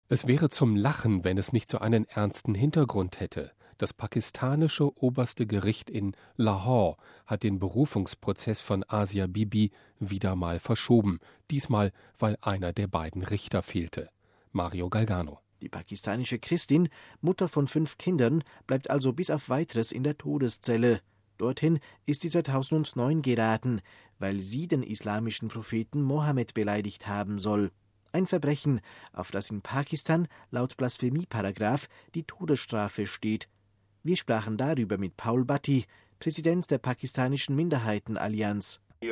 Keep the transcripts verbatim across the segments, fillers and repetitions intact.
Es wäre zum Lachen, wenn es nicht so einen ernsten Hintergrund hätte. Das pakistanische oberste Gericht in Lahore hat den Berufungsprozess von Asia Bibi wieder mal verschoben. Diesmal, weil einer der beiden Richter fehlte. Mario Galgano. Die pakistanische Christin, Mutter von fünf Kindern, bleibt also bis auf Weiteres in der Todeszelle. Dorthin ist sie zweitausendneun geraten, weil sie den islamischen Propheten Mohammed beleidigt haben soll. Ein Verbrechen, auf das in Pakistan laut Blasphemieparagraph die Todesstrafe steht. Wir sprachen darüber mit Paul Bhatti, Präsident der pakistanischen Minderheitenallianz. Die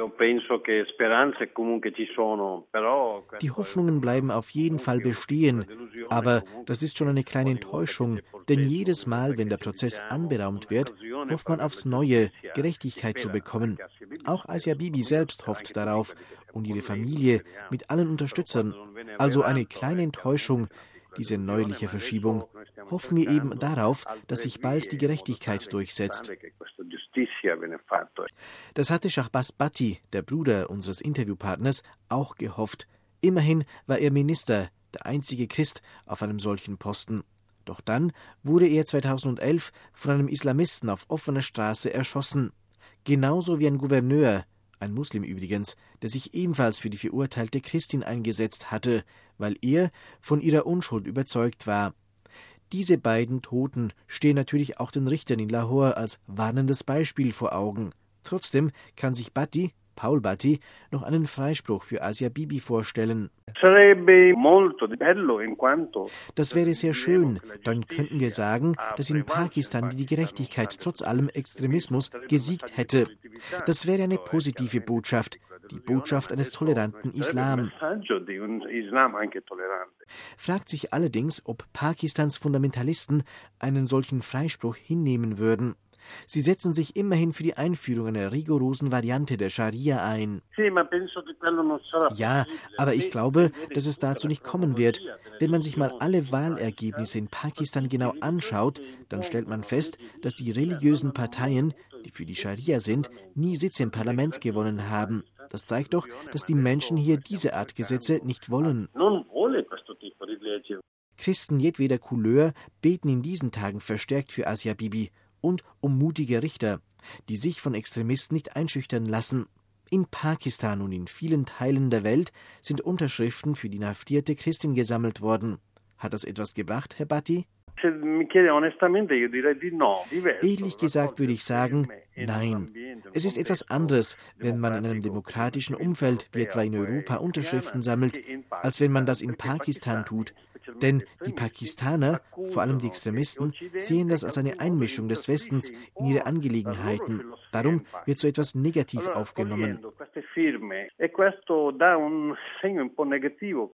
Hoffnungen bleiben auf jeden Fall bestehen, aber das ist schon eine kleine Enttäuschung, denn jedes Mal, wenn der Prozess anberaumt wird, hofft man aufs Neue, Gerechtigkeit zu bekommen. Auch Asia Bibi selbst hofft darauf und ihre Familie mit allen Unterstützern. Also eine kleine Enttäuschung, diese neuliche Verschiebung. Hoffen wir eben darauf, dass sich bald die Gerechtigkeit durchsetzt. Das hatte Shahbaz Bhatti, der Bruder unseres Interviewpartners, auch gehofft. Immerhin war er Minister, der einzige Christ auf einem solchen Posten. Doch dann wurde er zweitausendelf von einem Islamisten auf offener Straße erschossen. Genauso wie ein Gouverneur, ein Muslim übrigens, der sich ebenfalls für die verurteilte Christin eingesetzt hatte, weil er von ihrer Unschuld überzeugt war. Diese beiden Toten stehen natürlich auch den Richtern in Lahore als warnendes Beispiel vor Augen. Trotzdem kann sich Bhatti, Paul Bhatti, noch einen Freispruch für Asia Bibi vorstellen. Das wäre sehr schön, dann könnten wir sagen, dass in Pakistan die Gerechtigkeit trotz allem Extremismus gesiegt hätte. Das wäre eine positive Botschaft, die Botschaft eines toleranten Islam. Fragt sich allerdings, ob Pakistans Fundamentalisten einen solchen Freispruch hinnehmen würden. Sie setzen sich immerhin für die Einführung einer rigorosen Variante der Scharia ein. Ja, aber ich glaube, dass es dazu nicht kommen wird. Wenn man sich mal alle Wahlergebnisse in Pakistan genau anschaut, dann stellt man fest, dass die religiösen Parteien, die für die Scharia sind, nie Sitze im Parlament gewonnen haben. Das zeigt doch, dass die Menschen hier diese Art Gesetze nicht wollen. Christen jedweder Couleur beten in diesen Tagen verstärkt für Asia Bibi und um mutige Richter, die sich von Extremisten nicht einschüchtern lassen. In Pakistan und in vielen Teilen der Welt sind Unterschriften für die inhaftierte Christin gesammelt worden. Hat das etwas gebracht, Herr Bhatti? Ehrlich gesagt würde ich sagen, nein. Es ist etwas anderes, wenn man in einem demokratischen Umfeld wie etwa in Europa Unterschriften sammelt, als wenn man das in Pakistan tut. Denn die Pakistaner, vor allem die Extremisten, sehen das als eine Einmischung des Westens in ihre Angelegenheiten. Darum wird so etwas negativ aufgenommen.